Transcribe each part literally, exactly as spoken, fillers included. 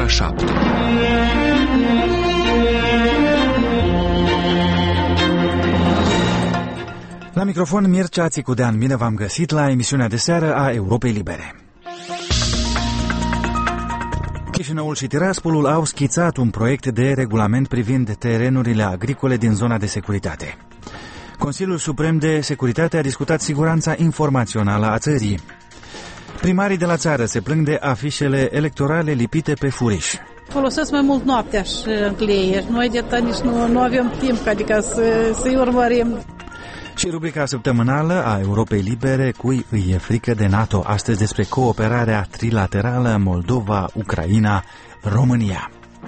ora șapte. La microfon Mircea Țicudean, bine v-am găsit la emisiunea de seară a Europei Libere. Chișinăul și Tiraspolul au schițat un proiect de regulament privind terenurile agricole din zona de securitate. Consiliul Suprem de Securitate a discutat siguranța informațională a țării. Primarii de la țară se plâng de afișele electorale lipite pe furiș. Folosesc mai mult noaptea și încleieri. Noi de atât nici nu, nu avem timp, adică să, să-i urmărim. Și rubrica săptămânală a Europei Libere, cui îi e frică de NATO, astăzi despre cooperarea trilaterală Moldova, Ucraina, România.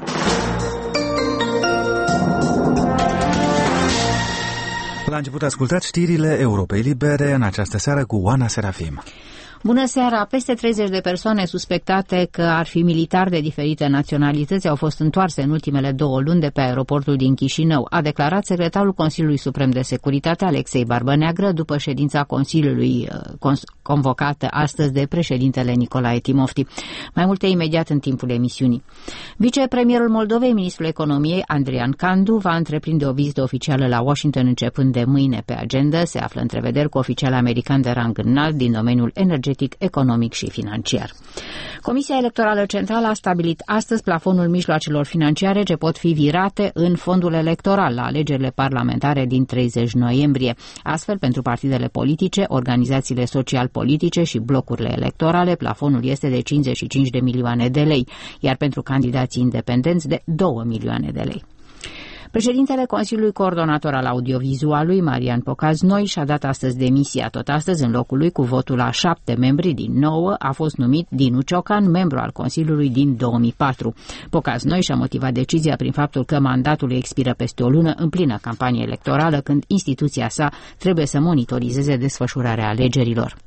La început ascultați știrile Europei Libere în această seară cu Oana Serafim. Bună seara! Peste treizeci de persoane suspectate că ar fi militari de diferite naționalități au fost întoarse în ultimele două luni de pe aeroportul din Chișinău, a declarat secretarul Consiliului Suprem de Securitate Alexei Barbăneagră după ședința Consiliului convocată astăzi de președintele Nicolae Timofti. Mai multe imediat în timpul emisiunii. Vicepremierul Moldovei, ministrul economiei Andrian Candu, va întreprinde o vizită oficială la Washington începând de mâine. Pe agenda se află întrevederi cu oficiali americani de rang înalt din domeniul energetic, economic și financiar. Comisia Electorală Centrală a stabilit astăzi plafonul mijloacelor financiare ce pot fi virate în fondul electoral la alegerile parlamentare din treizeci noiembrie. Astfel, pentru partidele politice, organizațiile social-politice și blocurile electorale, plafonul este de cincizeci și cinci de milioane de lei, iar pentru candidații independenți de două milioane de lei. Președintele Consiliului Coordonator al Audiovizualului, Marian Pocaznoi, și-a dat astăzi demisia. Tot astăzi, în locul lui, cu votul a șapte membri din nouă, a fost numit Dinu Ciocan, membru al Consiliului din două mii patru. Pocaznoi și-a motivat decizia prin faptul că mandatul îi expiră peste o lună în plină campanie electorală, când instituția sa trebuie să monitorizeze desfășurarea alegerilor.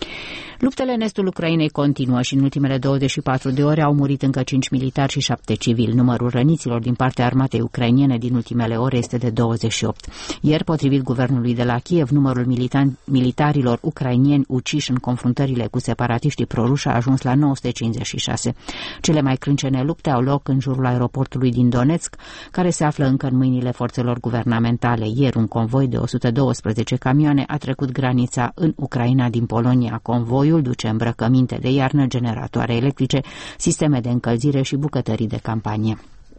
Luptele în estul Ucrainei continuă și în ultimele douăzeci și patru de ore au murit încă cinci militari și șapte civili. Numărul răniților din partea armatei ucrainene din ultimele ore este de douăzeci și opt. Ieri, potrivit guvernului de la Kiev, numărul militarilor ucrainieni uciși în confruntările cu separatiștii proruși a ajuns la nouă sute cincizeci și șase. Cele mai crâncene lupte au loc în jurul aeroportului din Donetsk, care se află încă în mâinile forțelor guvernamentale. Ieri, un convoi de o sută douăsprezece camioane a trecut granița în Ucraina din Polonia. Convoiul duce îmbrăcăminte de iarnă, generatoare electrice, sisteme de încălzire și bucătării de campanie.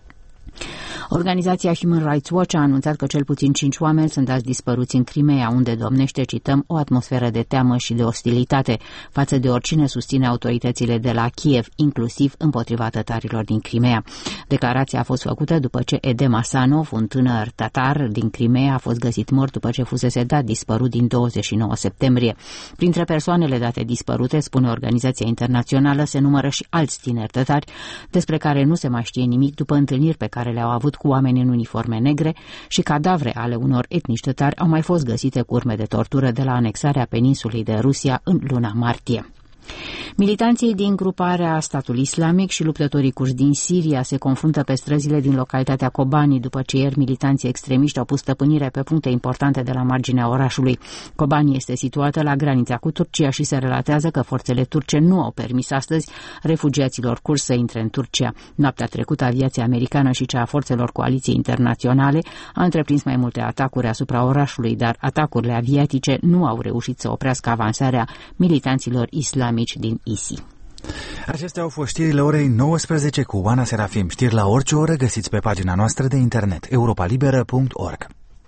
Organizația Human Rights Watch a anunțat că cel puțin cinci oameni sunt dați dispăruți în Crimea, unde domnește, cităm, o atmosferă de teamă și de ostilitate față de oricine susține autoritățile de la Kiev, inclusiv împotriva tătarilor din Crimea. Declarația a fost făcută după ce Edem Asanov, un tânăr tatar din Crimea, a fost găsit mort după ce fusese dat dispărut din douăzeci și nouă septembrie. Printre persoanele date dispărute, spune organizația internațională, se numără și alți tineri tătari, despre care nu se mai știe nimic după întâlniri pe care le-au avut cu oameni în uniforme negre, și cadavre ale unor etnici tătari au mai fost găsite cu urme de tortură de la anexarea peninsulei de Rusia în luna martie. Militanții din gruparea Statul Islamic și luptătorii curzi din Siria se confruntă pe străzile din localitatea Kobani, după ce ieri militanții extremiști au pus stăpânire pe puncte importante de la marginea orașului. Kobani este situată la granița cu Turcia și se relatează că forțele turce nu au permis astăzi refugiaților curzi să intre în Turcia. Noaptea trecută, aviația americană și cea a forțelor coaliției internaționale a întreprins mai multe atacuri asupra orașului, dar atacurile aviatice nu au reușit să oprească avansarea militanților islamici din I S I. Acestea au fost știrile orei nouăsprezece cu Oana Serafim. Știri la orice oră găsiți pe pagina noastră de internet europa liberă punct org.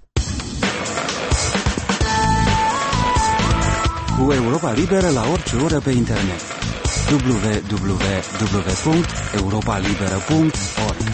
Cu Europa Liberă la orice oră pe internet w w w punct europa liberă punct org.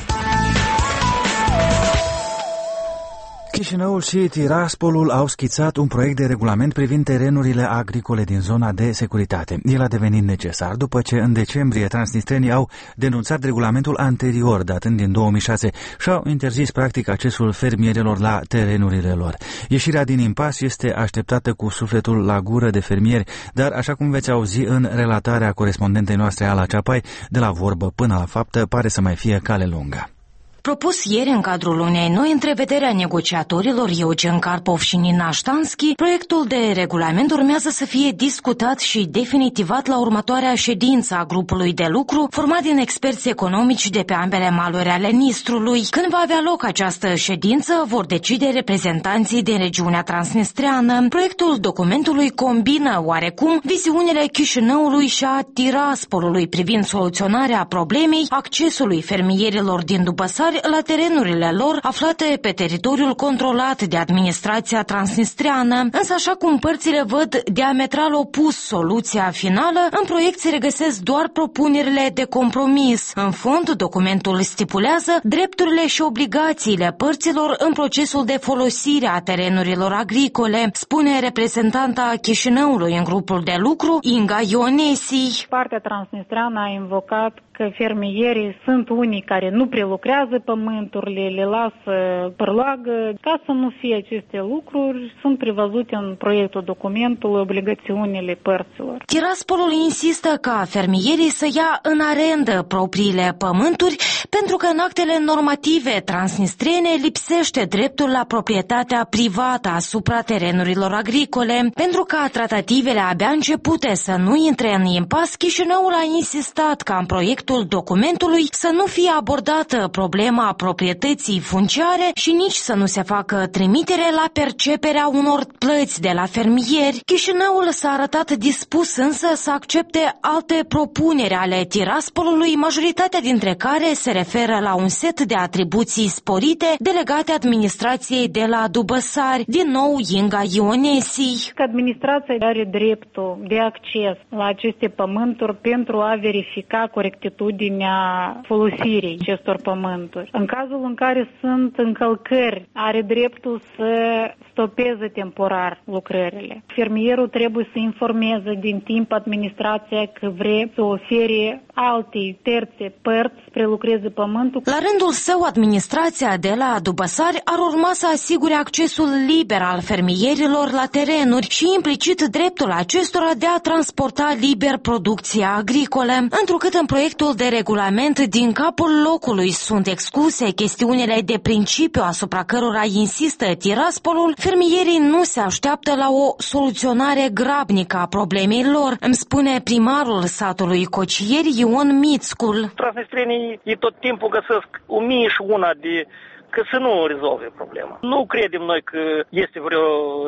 Chișinăul și Tiraspolul au schițat un proiect de regulament privind terenurile agricole din zona de securitate. El a devenit necesar după ce în decembrie transnistrenii au denunțat regulamentul anterior, datând din două mii șase, și au interzis practic accesul fermierilor la terenurile lor. Ieșirea din impas este așteptată cu sufletul la gură de fermieri, dar așa cum veți auzi în relatarea corespondentei noastre Ala Ceapai, de la vorbă până la faptă pare să mai fie cale lungă. Propus ieri în cadrul unei noi întrevederi a negociatorilor Eugen Karpov și Nina Ștanski, proiectul de regulament urmează să fie discutat și definitivat la următoarea ședință a grupului de lucru format din experți economici de pe ambele maluri ale Nistrului. Când va avea loc această ședință, vor decide reprezentanții din regiunea transnistreană. Proiectul documentului combină oarecum viziunile Chișinăului și a Tiraspolului privind soluționarea problemei accesului fermierilor din Dubăsari la terenurile lor aflate pe teritoriul controlat de administrația transnistreană. Însă, așa cum părțile văd diametral opus soluția finală, în proiect se regăsesc doar propunerile de compromis. În fond, documentul stipulează drepturile și obligațiile părților în procesul de folosire a terenurilor agricole, spune reprezentanta Chișinăului în grupul de lucru, Inga Ionesi. Partea transnistreană a invocat că fermierii sunt unii care nu prelucrează pământurile, le lasă părloagă. Ca să nu fie aceste lucruri, sunt prevăzute în proiectul documentului obligațiunile părților. Tiraspolul insistă ca fermierii să ia în arendă propriile pământuri, pentru că în actele normative transnistrene lipsește dreptul la proprietatea privată asupra terenurilor agricole. Pentru ca tratativele abia începute să nu intre în impas, Chișinăul a insistat ca în proiectul documentului să nu fie abordată problema proprietății funciare și nici să nu se facă trimitere la perceperea unor plăți de la fermieri. Chișinăul s-a arătat dispus însă să accepte alte propuneri ale Tiraspolului, majoritatea dintre care se referă la un set de atribuții sporite delegate administrației de la Dubăsari. Din nou, Inga Ionesi. Că administrația are dreptul de acces la aceste pământuri pentru a verifica corectitudinea folosirii acestor pământuri. În cazul în care sunt încălcări, are dreptul să stopeze temporar lucrările. Fermierul trebuie să informeze din timp administrația că vrea să ofere alte terțe părți să prelucreze pământul. La rândul său, administrația de la Dubăsari ar urma să asigure accesul liber al fermierilor la terenuri și implicit dreptul acestora de a transporta liber producția agricolă. Întrucât în proiectul de regulament din capul locului sunt excluse chestiunile de principiu asupra cărora insistă Tiraspolul, fermierii nu se așteaptă la o soluționare grabnică a problemei lor, îmi spune primarul satului Cocieri, Ion Mițcul. Transnistrenii ei tot timpul găsesc o mie și una de că să nu rezolve problema. Nu credem noi că este vreo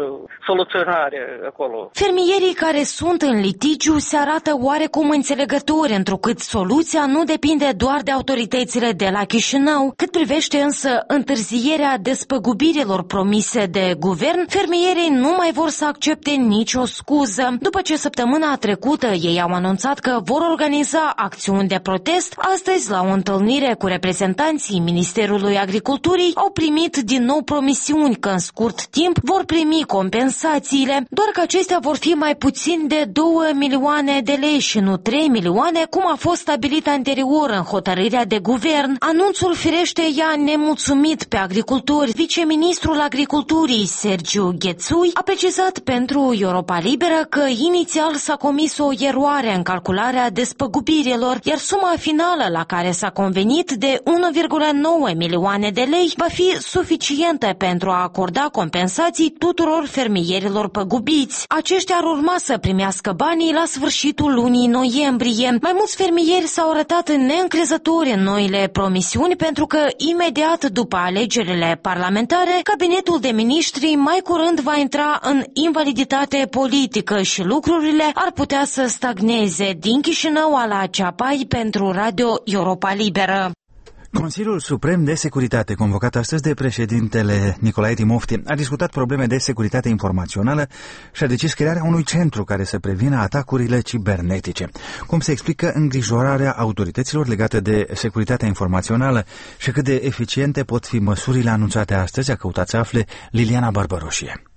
soluționare acolo. Fermierii care sunt în litigiu se arată oarecum înțelegători, întrucât soluția nu depinde doar de autoritățile de la Chișinău. Cât privește însă întârzierea despăgubirilor promise de guvern, fermierii nu mai vor să accepte nicio scuză. După ce săptămâna trecută ei au anunțat că vor organiza acțiuni de protest, astăzi la o întâlnire cu reprezentanții Ministerului Agriculturii au primit din nou promisiuni că în scurt timp vor primi compensațiile, doar că acestea vor fi mai puțin de două milioane de lei și nu trei milioane, cum a fost stabilit anterior în hotărârea de guvern. Anunțul firește i-a nemulțumit pe agricultori. Viceministrul Agriculturii, Sergiu Ghețui, a precizat pentru Europa Liberă că inițial s-a comis o eroare în calcularea despăgubirilor, iar suma finală la care s-a convenit de unu virgulă nouă milioane de lei va fi suficientă pentru a acorda compensații tuturor fermierilor păgubiți. Aceștia ar urma să primească banii la sfârșitul lunii noiembrie. Mai mulți fermieri s-au arătat neîncrezători în noile promisiuni pentru că imediat după alegerile parlamentare, cabinetul de miniștri mai curând va intra în invaliditate politică și lucrurile ar putea să stagneze. Din Chișinău, Ala Ceapai pentru Radio Europa Liberă. Consiliul Suprem de Securitate, convocat astăzi de președintele Nicolae Timofti, a discutat probleme de securitate informațională și a decis crearea unui centru care să prevină atacurile cibernetice. Cum se explică îngrijorarea autorităților legate de securitatea informațională și cât de eficiente pot fi măsurile anunțate astăzi, a căutat să afle Liliana Barbaroșie.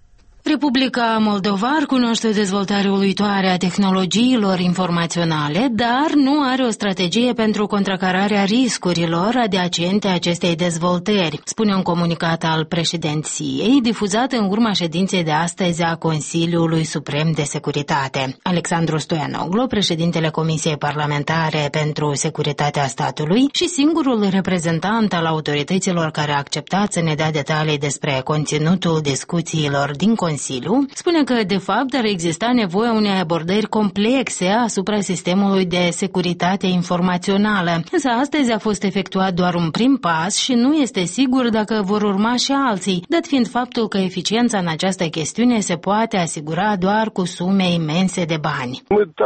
Republica Moldova ar cunoaște o dezvoltare uluitoare a tehnologiilor informaționale, dar nu are o strategie pentru contracararea riscurilor adiacente acestei dezvoltări, spune un comunicat al președinției, difuzat în urma ședinței de astăzi a Consiliului Suprem de Securitate. Alexandru Stoianoglu, președintele Comisiei Parlamentare pentru Securitatea Statului și singurul reprezentant al autorităților care a acceptat să ne dea detalii despre conținutul discuțiilor din Consiliu, Consiliu, spune că, de fapt, ar exista nevoie unei abordări complexe asupra sistemului de securitate informațională. Însă astăzi a fost efectuat doar un prim pas și nu este sigur dacă vor urma și alții, dat fiind faptul că eficiența în această chestiune se poate asigura doar cu sume imense de bani.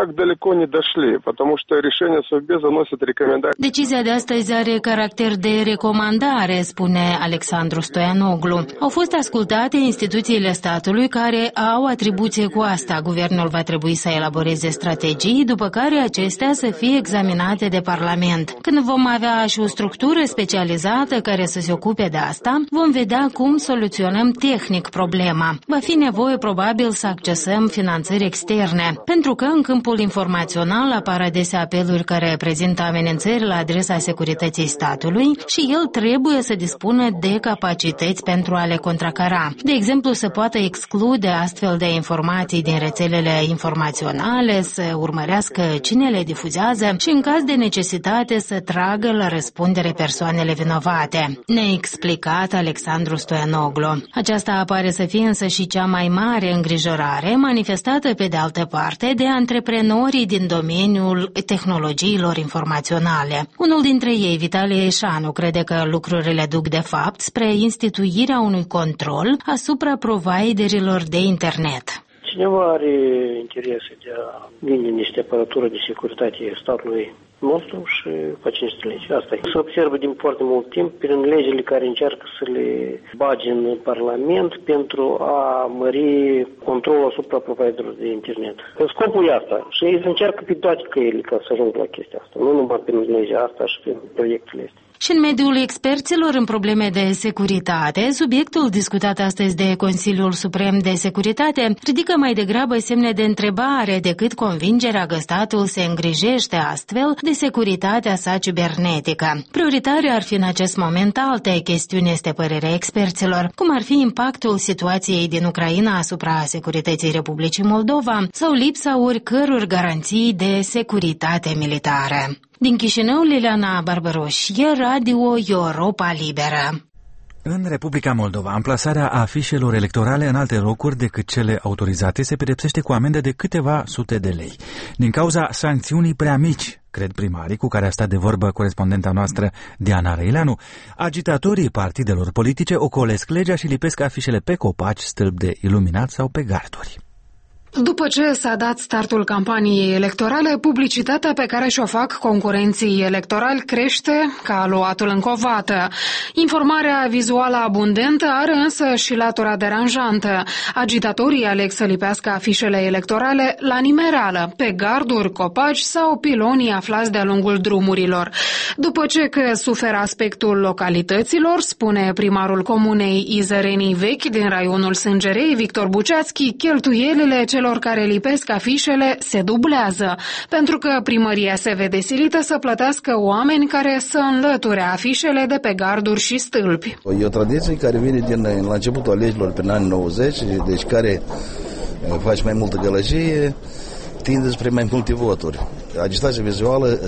Decizia de astăzi are caracter de recomandare, spune Alexandru Stoianoglu. Au fost ascultate instituțiile statului care au atribuție cu asta. Guvernul va trebui să elaboreze strategii, după care acestea să fie examinate de Parlament. Când vom avea și o structură specializată care să se ocupe de asta, vom vedea cum soluționăm tehnic problema. Va fi nevoie probabil să accesăm finanțări externe, pentru că în câmpul informațional apar adesea apeluri care prezintă amenințări la adresa securității statului și el trebuie să dispună de capacități pentru a le contracara. De exemplu, să poată exclude astfel de informații din rețelele informaționale, să urmărească cine le difuzează și, în caz de necesitate, să tragă la răspundere persoanele vinovate, ne-a explicat Alexandru Stoianoglu. Aceasta apare să fie însă și cea mai mare îngrijorare manifestată, pe de altă parte, de antreprenorii din domeniul tehnologiilor informaționale. Unul dintre ei, Vitalie Eșanu, crede că lucrurile duc de fapt spre instituirea unui control asupra providerilor de internet. Cineva are interese de a vinde niște aparatură de securitate statului nostru și face niște legi. Asta e. Se observă din foarte mult timp prin legile care încearcă să le bage în Parlament pentru a mări controlul asupra providerilor de internet. Scopul e asta și ei încearcă pe toate căile ca să ajungă la chestia asta. Nu numai prin legea asta și prin proiectele astea. Și în mediul experților în probleme de securitate, subiectul discutat astăzi de Consiliul Suprem de Securitate ridică mai degrabă semne de întrebare decât convingerea că statul se îngrijește astfel de securitatea sa cibernetică. Prioritare ar fi în acest moment alte chestiuni, este părerea experților, cum ar fi impactul situației din Ucraina asupra securității Republicii Moldova sau lipsa oricăror garanții de securitate militară. Din Chișinău, Liliana Barbaroșie, Radio Europa Liberă. În Republica Moldova, amplasarea afișelor electorale în alte locuri decât cele autorizate se pedepsește cu amendă de câteva sute de lei. Din cauza sancțiunii prea mici, cred primarii cu care a stat de vorbă corespondenta noastră Diana Răileanu, agitatorii partidelor politice ocolesc legea și lipesc afișele pe copaci, stâlpi de iluminat sau pe garduri. După ce s-a dat startul campaniei electorale, publicitatea pe care și-o fac concurenții electorali crește ca luatul în covată. Informarea vizuală abundentă are însă și latura deranjantă. Agitatorii aleg să lipească afișele electorale la nimereală, pe garduri, copaci sau pilonii aflați de-a lungul drumurilor. După ce că suferă aspectul localităților, spune primarul comunei Izărenii Vechi din raionul Sângerei, Victor Buceațchi, cheltuielile celor care lipesc afișele se dublează, pentru că primăria se vede silită să plătească oameni care să înlăture afișele de pe garduri și stâlpi. E o tradiție care vine din la începutul alegerilor prin anii nouăzeci, deci care face mai multă gălăgie, tinde spre mai multe voturi. Agitația vizuală,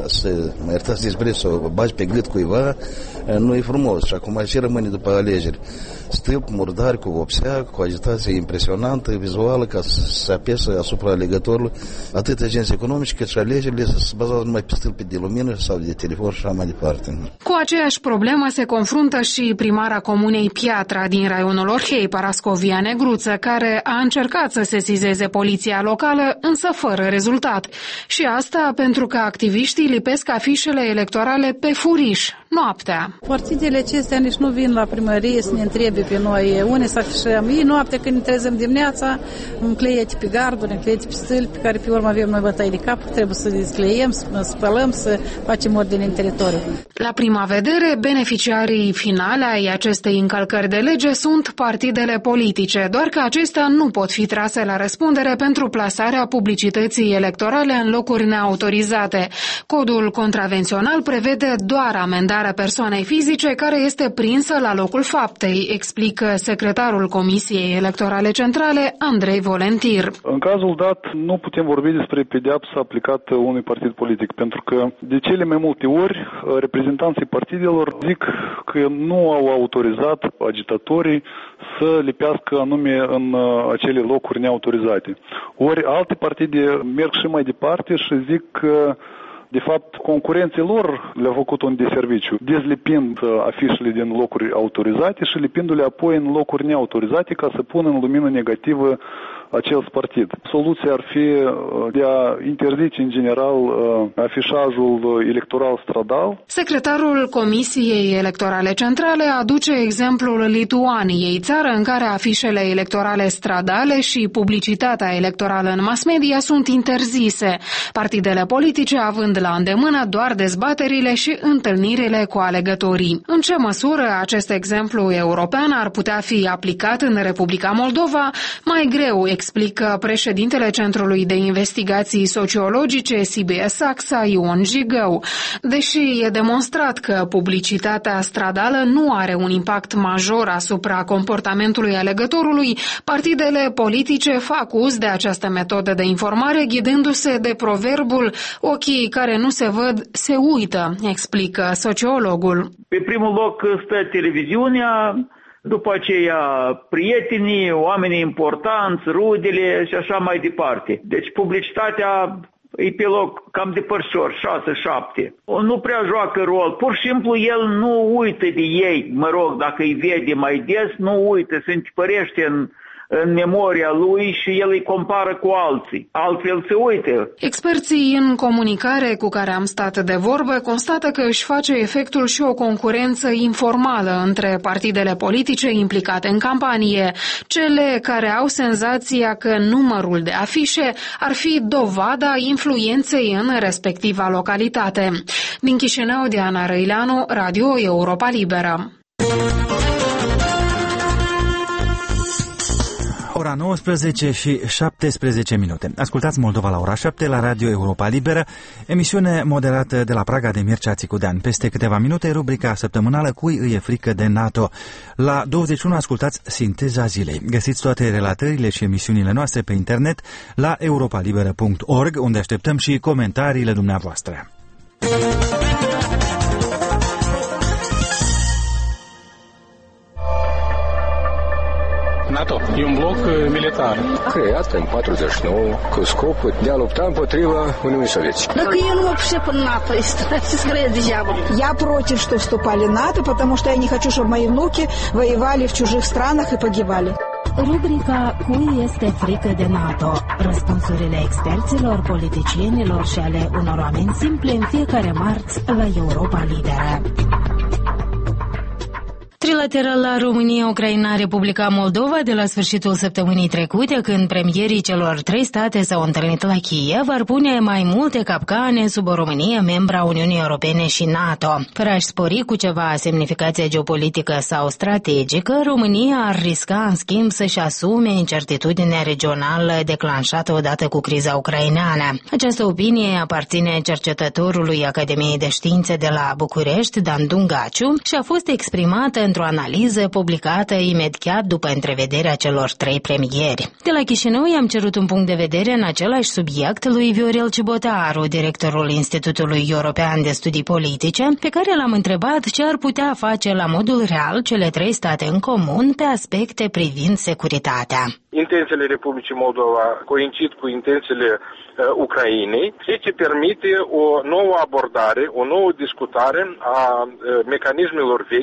să mă iertați de expresie, să o bagi pe gât cuiva, nu e frumos. Și acum ce rămâne după alegeri? Stâlpi murdari cu vopsea, cu agitație impresionantă, vizuală, ca să se apese asupra alegătorului atât agenți economici, cât și alegerile să se bazează numai pe stâlpi de lumină sau de telefon și așa mai departe. Cu aceeași problemă se confruntă și primara comunei Piatra din raionul Orhei, Parascovia Negruță, care a încercat să sesizeze poliția locală, însă fără rezultat. Și asta pentru că activiștii lipesc afișele electorale pe furiș, noaptea. Partidele acestea nici nu vin la primărie să ne întrebe pe noi unde să afișăm. Ei noaptea când ne trezăm dimineața, încleiete pe garduri, încleiete pe stâlpi, care pe urmă avem noi bătăi de cap, trebuie să descleiem, să spălăm, să facem ordine în teritoriu. La prima vedere, beneficiarii finale ai acestei încălcări de lege sunt partidele politice, doar că acestea nu pot fi trase la răspundere pentru plasarea publicității electorale în locuri neautorizate. Codul contravențional prevede doar amendarea persoanei fizice care este prinsă la locul faptei, explică secretarul Comisiei Electorale Centrale, Andrei Volentir. În cazul dat, nu putem vorbi despre pedeapsă aplicată unui partid politic, pentru că de cele mai multe ori reprezentanții partidelor zic că nu au autorizat agitatorii să lipească anume în acele locuri neautorizate. Ori alte partide merg și mai departe și zic că de fapt, concurenții lor le-au făcut un deserviciu, dezlipind afișele din locuri autorizate și lipindu-le apoi în locuri neautorizate ca să pună în lumină negativă acel partid. Soluția ar fi de a interzice în general afișajul electoral stradal. Secretarul Comisiei Electorale Centrale aduce exemplul Lituaniei, țară în care afișele electorale stradale și publicitatea electorală în mass media sunt interzise, partidele politice având la îndemână doar dezbaterile și întâlnirile cu alegătorii. În ce măsură acest exemplu european ar putea fi aplicat în Republica Moldova? Mai greu, explică președintele Centrului de Investigații Sociologice C B S AXA, Ion Jigău. Deși e demonstrat că publicitatea stradală nu are un impact major asupra comportamentului alegătorului, partidele politice fac uz de această metodă de informare, ghidându-se de proverbul ochii care nu se văd, se uită, explică sociologul. Pe primul loc stă televiziunea, după aceea prietenii, oamenii importanți, rudele și așa mai departe. Deci publicitatea e pe loc cam de părșor, șase, șapte. Nu prea joacă rol. Pur și simplu el nu uită de ei, mă rog, dacă îi vede mai des, nu uită, se întipărește în în memoria lui și el îi compară cu alții. Altfel se uită. Experții în comunicare cu care am stat de vorbă constată că își face efectul și o concurență informală între partidele politice implicate în campanie, cele care au senzația că numărul de afișe ar fi dovada influenței în respectiva localitate. Din Chișinău, Diana Răileanu, Radio Europa Liberă. Ora nouăsprezece și șaptesprezece minute. Ascultați Moldova la ora șapte la Radio Europa Liberă, emisiune moderată de la Praga de Mircea Țicudean. Peste câteva minute, rubrica săptămânală Cui îi e frică de NATO. La douăzeci și unu ascultați Sinteza zilei. Găsiți toate relatările și emisiunile noastre pe internet la europa liberă punct org, unde așteptăm și comentariile dumneavoastră. NATO e un bloc militar creat în patruzeci și nouă cu scopul de a lupta împotriva Uniunii Sovietice. Так я не вообще по НАТО, скорее дьявол. Я против, что вступали в НАТО, потому что я не хочу, чтобы мои внуки воевали в чужих странах и погибали. Rubrica Cui este frică de NATO? Răspunsurile experților, politicienilor și ale unor oameni simple în fiecare marți la Europa Liberă. Trilaterala România-Ucraina-Republica Moldova de la sfârșitul săptămânii trecute, când premierii celor trei state s-au întâlnit la Kiev, ar pune mai multe capcane sub o Românie membra Uniunii Europene și NATO. Fără a-și spori cu ceva semnificație geopolitică sau strategică, România ar risca, în schimb, să-și asume incertitudinea regională declanșată odată cu criza ucraineană. Această opinie aparține cercetătorului Academiei de Științe de la București, Dan Dungaciu, și a fost exprimată într-o analiză publicată imediat după întrevederea celor trei premieri. De la Chișinău i-am cerut un punct de vedere în același subiect lui Viorel Cibotaru, directorul Institutului European de Studii Politice, pe care l-am întrebat ce ar putea face la modul real cele trei state în comun pe aspecte privind securitatea. Intențiile Republicii Moldova coincid cu intențiile uh, Ucrainei, ceea ce permite o nouă abordare, o nouă discutare a uh, mecanismelor vechi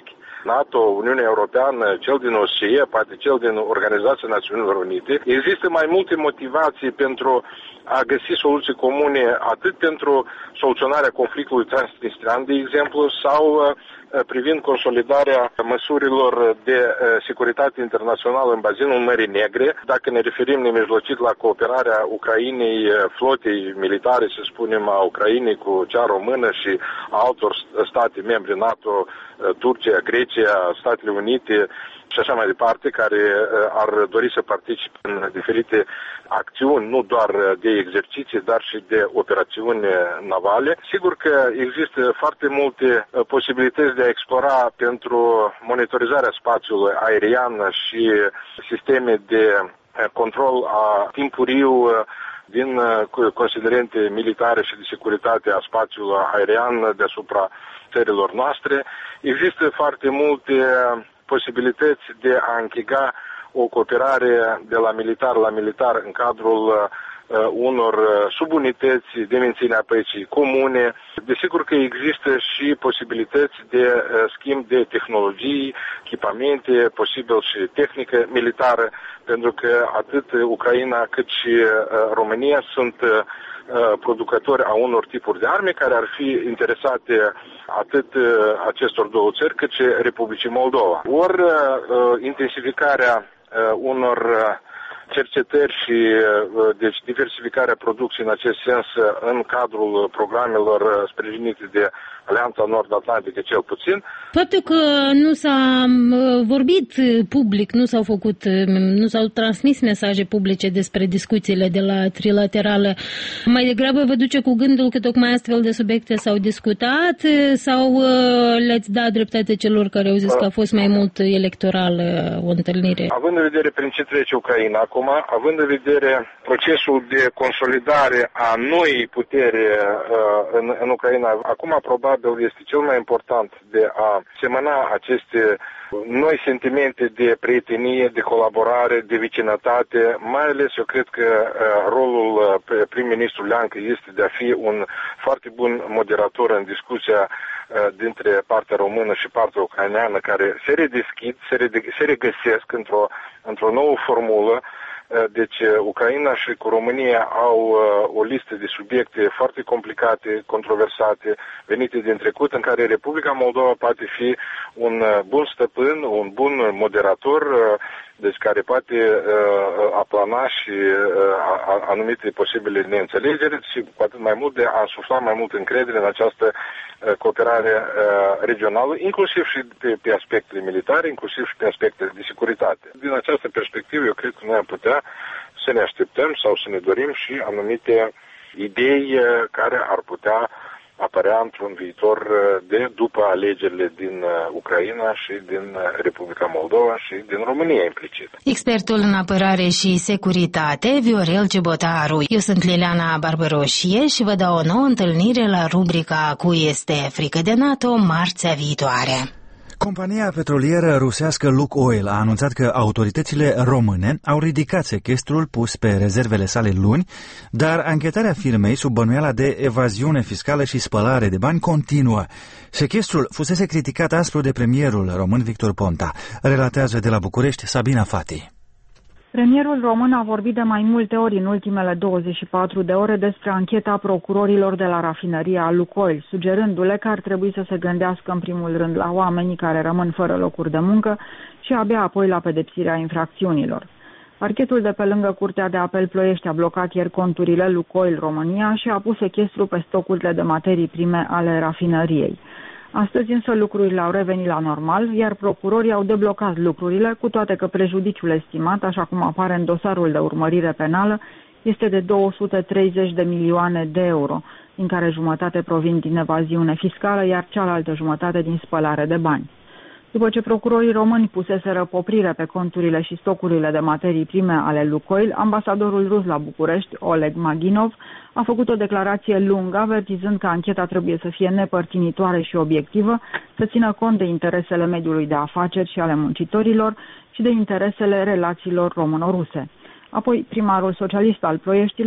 NATO, Uniunea Europeană, cel din O S C E, poate cel din Organizația Națiunilor Unite. Există mai multe motivații pentru a găsi soluții comune, atât pentru soluționarea conflictului transnistrean, de exemplu, sau privind consolidarea măsurilor de securitate internațională în bazinul Mării Negre. Dacă ne referim nemijlocit la cooperarea Ucrainei, flotei militare, să spunem, a Ucrainei cu cea română și a altor state membre NATO, Turcia, Grecia, Statele Unite și așa mai departe, care ar dori să participe în diferite acțiuni, nu doar de exerciții, dar și de operațiuni navale. Sigur că există foarte multe posibilități de a explora pentru monitorizarea spațiului aerian și sisteme de control a timpuriu din considerente militare și de securitate a spațiului aerian deasupra țărilor noastre. Există foarte multe posibilități de a închega o cooperare de la militar la militar în cadrul uh, unor subunități de menținere a păcii comune. Desigur că există și posibilități de uh, schimb de tehnologii, echipamente, posibil și tehnică militară, pentru că atât Ucraina cât și uh, România sunt uh, producători a unor tipuri de arme care ar fi interesate atât acestor două țări cât și Republicii Moldova. Ori intensificarea unor cercetări și deci diversificarea producției în acest sens în cadrul programelor sprijinite de Alianța Nord-Atlantică cel puțin. Faptul că nu s-a vorbit public, nu s-au făcut, nu s-au transmis mesaje publice despre discuțiile de la trilaterală, mai degrabă vă duce cu gândul că tocmai astfel de subiecte s-au discutat sau le-ați dat dreptate celor care au zis că a fost mai mult electoral o întâlnire? Având în vedere prin ce trece Ucraina acum, având în vedere procesul de consolidare a noii puteri în, în Ucraina, acum probabil este cel mai important de a semăna aceste noi sentimente de prietenie, de colaborare, de vecinătate. Mai ales eu cred că rolul prim-ministrului Leancă este de a fi un foarte bun moderator în discuția dintre partea română și partea ucraineană, care se redeschid, se, rede- se regăsesc într-o, într-o nouă formulă. Deci Ucraina și cu România au o listă de subiecte foarte complicate, controversate, venite din trecut, în care Republica Moldova poate fi un bun stăpân, un bun moderator, deci care poate aplana și anumite posibile neînțelegeri și cu atât mai mult de a însufla mai mult încredere în această cooperare regională, inclusiv și pe, pe aspectele militare, inclusiv și pe aspectele de securitate. Din această perspectivă, eu cred că noi am putea să ne așteptăm sau să ne dorim și anumite idei care ar putea apărea într-un viitor de după alegerile din Ucraina și din Republica Moldova și din România implicit. Expertul în apărare și securitate, Viorel Cibotaru. Eu sunt Liliana Barbaroșie și vă dau o nouă întâlnire la rubrica Cui este frică de NATO marțea viitoare. Compania petrolieră rusească Lukoil a anunțat că autoritățile române au ridicat sechestrul pus pe rezervele sale luni, dar anchetarea firmei sub bănuiala de evaziune fiscală și spălare de bani continuă. Sechestrul fusese criticat aspru de premierul român Victor Ponta, relatează de la București Sabina Fati. Premierul român a vorbit de mai multe ori în ultimele douăzeci și patru de ore despre ancheta procurorilor de la rafinăria Lukoil, sugerându-le că ar trebui să se gândească în primul rând la oamenii care rămân fără locuri de muncă și abia apoi la pedepsirea infracțiunilor. Parchetul de pe lângă Curtea de Apel Ploiești a blocat ieri conturile Lukoil România și a pus sechestru pe stocurile de materii prime ale rafinăriei. Astăzi însă lucrurile au revenit la normal, iar procurorii au deblocat lucrurile, cu toate că prejudiciul estimat, așa cum apare în dosarul de urmărire penală, este de două sute treizeci de milioane de euro, din care jumătate provin din evaziune fiscală, iar cealaltă jumătate din spălare de bani. După ce procurorii români puseseră poprire pe conturile și stocurile de materii prime ale Lukoil, ambasadorul rus la București, Oleg Maginov, a făcut o declarație lungă, avertizând că ancheta trebuie să fie nepărtinitoare și obiectivă, să țină cont de interesele mediului de afaceri și ale muncitorilor și de interesele relațiilor româno-ruse. Apoi, primarul socialist al Ploieștilor,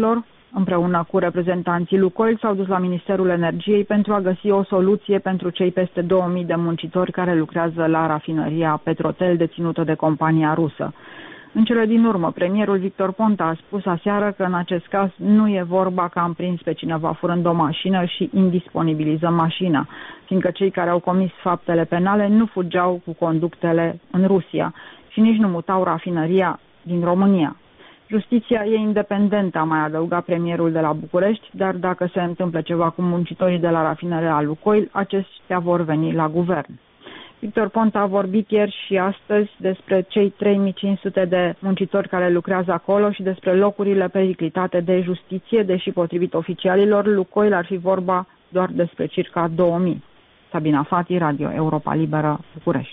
Împreună cu reprezentanții Lukoil s-au dus la Ministerul Energiei pentru a găsi o soluție pentru cei peste două mii de muncitori care lucrează la rafinăria Petrotel deținută de compania rusă. În cele din urmă, premierul Victor Ponta a spus aseară că în acest caz nu e vorba că am prins pe cineva furând o mașină și indisponibilizăm mașina, fiindcă cei care au comis faptele penale nu fugeau cu conductele în Rusia și nici nu mutau rafinăria din România. Justiția e independentă, a mai adăugat premierul de la București, dar dacă se întâmplă ceva cu muncitorii de la rafinăria Lukoil, aceștia vor veni la guvern. Victor Ponta a vorbit ieri și astăzi despre cei trei mii cinci sute de muncitori care lucrează acolo și despre locurile periclitate de justiție, deși potrivit oficialilor, Lukoil ar fi vorba doar despre circa două mii. Sabina Fati, Radio Europa Liberă, București.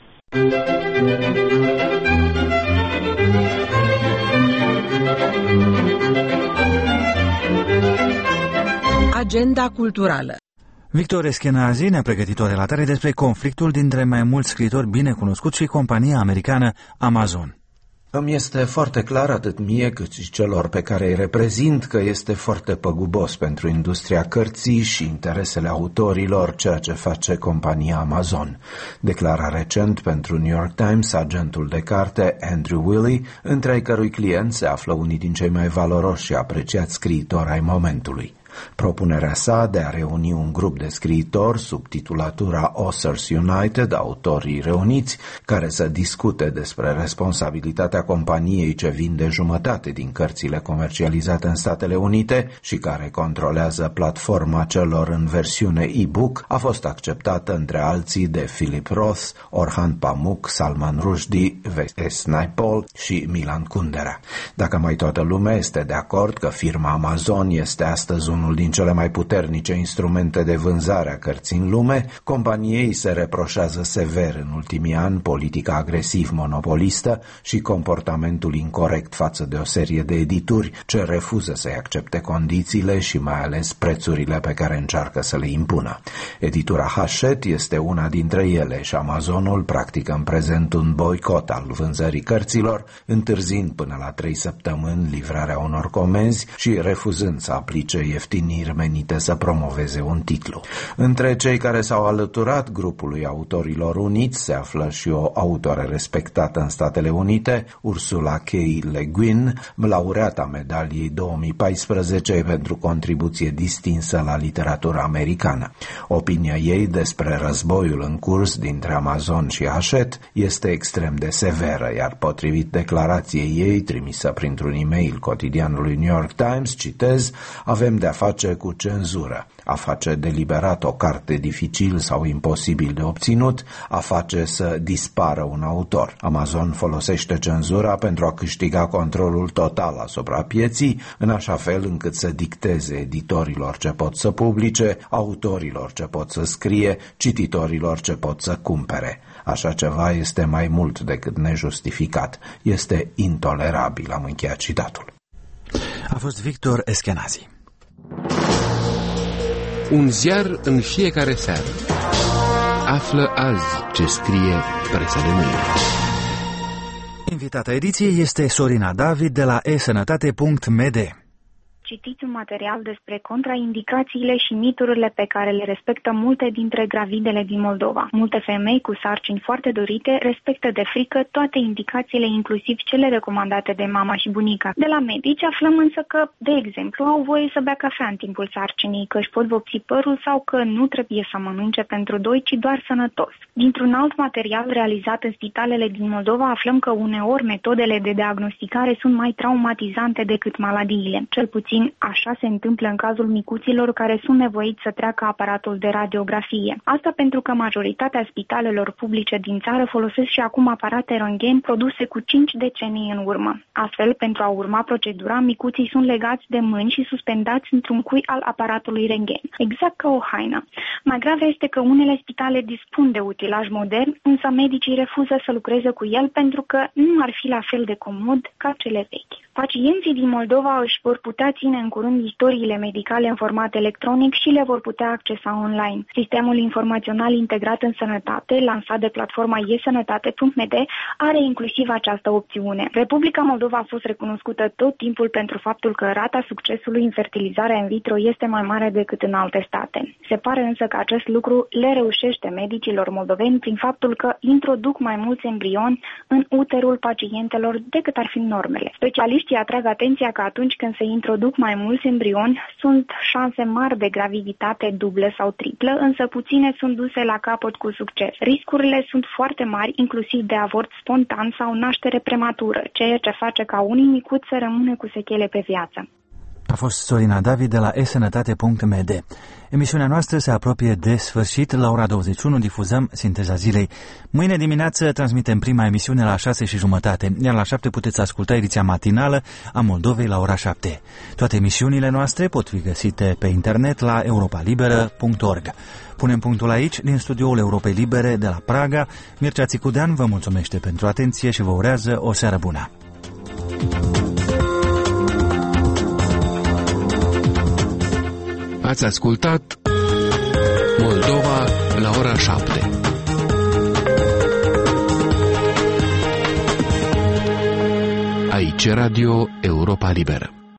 Agenda culturală. Victor Eskenazi ne-a pregătit o relatare despre conflictul dintre mai mulți scriitori binecunoscuți și compania americană Amazon. Îmi este foarte clar atât mie cât și celor pe care îi reprezint că este foarte păgubos pentru industria cărții și interesele autorilor ceea ce face compania Amazon. Declara recent pentru New York Times agentul de carte Andrew Willey, între ai cărui clienți se află unii din cei mai valoroși și apreciați scriitori ai momentului. Propunerea sa de a reuni un grup de scriitori sub titulatura Authors United, autorii reuniți, care să discute despre responsabilitatea companiei ce vinde jumătate din cărțile comercializate în Statele Unite și care controlează platforma celor în versiune e-book, a fost acceptată între alții de Philip Roth, Orhan Pamuk, Salman Rushdie, V S Naipaul și Milan Kundera. Dacă mai toată lumea este de acord că firma Amazon este astăzi un unul din cele mai puternice instrumente de vânzare a cărții în lume, companiei se reproșează sever în ultimii ani politica agresiv monopolistă și comportamentul incorect față de o serie de edituri ce refuză să-i accepte condițiile și mai ales prețurile pe care încearcă să le impună. Editura Hachette este una dintre ele și Amazonul practică în prezent un boicot al vânzării cărților, întârziind până la trei săptămâni livrarea unor comenzi și refuzând să aplice ieftiniri menite să promoveze un titlu. Între cei care s-au alăturat grupului autorilor uniți se află și o autoră respectată în Statele Unite, Ursula K. Le Guin, laureata medaliei două mii paisprezece pentru contribuție distinsă la literatura americană. Opinia ei despre războiul în curs dintre Amazon și Hachette este extrem de severă, iar potrivit declarației ei trimisă printr-un e-mail cotidianului New York Times, citez, avem de a face cu cenzură. A face deliberat o carte dificil sau imposibil de obținut, a face să dispară un autor. Amazon folosește cenzura pentru a câștiga controlul total asupra pieții, în așa fel încât să dicteze editorilor ce pot să publice, autorilor ce pot să scrie, cititorilor ce pot să cumpere. Așa ceva este mai mult decât nejustificat. Este intolerabil, am încheiat citatul. A fost Victor Eskenazi. Un ziar în fiecare seară. Află azi ce scrie presa de mâine. Invitata ediției este Sorina David de la e sănătate punct m d. Citiți un material despre contraindicațiile și miturile pe care le respectă multe dintre gravidele din Moldova. Multe femei cu sarcini foarte dorite respectă de frică toate indicațiile, inclusiv cele recomandate de mama și bunica. De la medici aflăm însă că, de exemplu, au voie să bea cafea în timpul sarcinii, că își pot vopsi părul sau că nu trebuie să mănânce pentru doi, ci doar sănătos. Dintr-un alt material realizat în spitalele din Moldova aflăm că uneori metodele de diagnosticare sunt mai traumatizante decât maladiile. Cel puțin așa se întâmplă în cazul micuților care sunt nevoiți să treacă aparatul de radiografie. Asta pentru că majoritatea spitalelor publice din țară folosesc și acum aparate röntgen produse cu cinci decenii în urmă. Astfel, pentru a urma procedura, micuții sunt legați de mâini și suspendați într-un cui al aparatului röntgen, exact ca o haină. Mai grav este că unele spitale dispun de utilaj modern, însă medicii refuză să lucreze cu el pentru că nu ar fi la fel de comod ca cele vechi. Pacienții din Moldova își vor putea ține obține în curând istoriile medicale în format electronic și le vor putea accesa online. Sistemul informațional integrat în sănătate, lansat de platforma e sănătate punct m d, are inclusiv această opțiune. Republica Moldova a fost recunoscută tot timpul pentru faptul că rata succesului în fertilizarea in vitro este mai mare decât în alte state. Se pare însă că acest lucru le reușește medicilor moldoveni prin faptul că introduc mai mulți embrioni în uterul pacientelor decât ar fi normele. Specialiștii atrag atenția că atunci când se introduc mai mulți embrioni, sunt șanse mari de graviditate dublă sau triplă, însă puține sunt duse la capăt cu succes. Riscurile sunt foarte mari, inclusiv de avort spontan sau naștere prematură, ceea ce face ca unii micuți să rămână cu sechele pe viață. A fost Sorina David de la e sănătate punct m d. Emisiunea noastră se apropie de sfârșit. La ora douăzeci și unu difuzăm Sinteza zilei. Mâine dimineață transmitem prima emisiune la șase și jumătate, iar la șapte puteți asculta ediția matinală a Moldovei la ora șapte. Toate emisiunile noastre pot fi găsite pe internet la europa liberă punct org. Punem punctul aici, din studioul Europei Libere de la Praga. Mircea Țicudean vă mulțumește pentru atenție și vă urează o seară bună. Ați ascultat Moldova la ora șapte. Aici Radio Europa Liberă.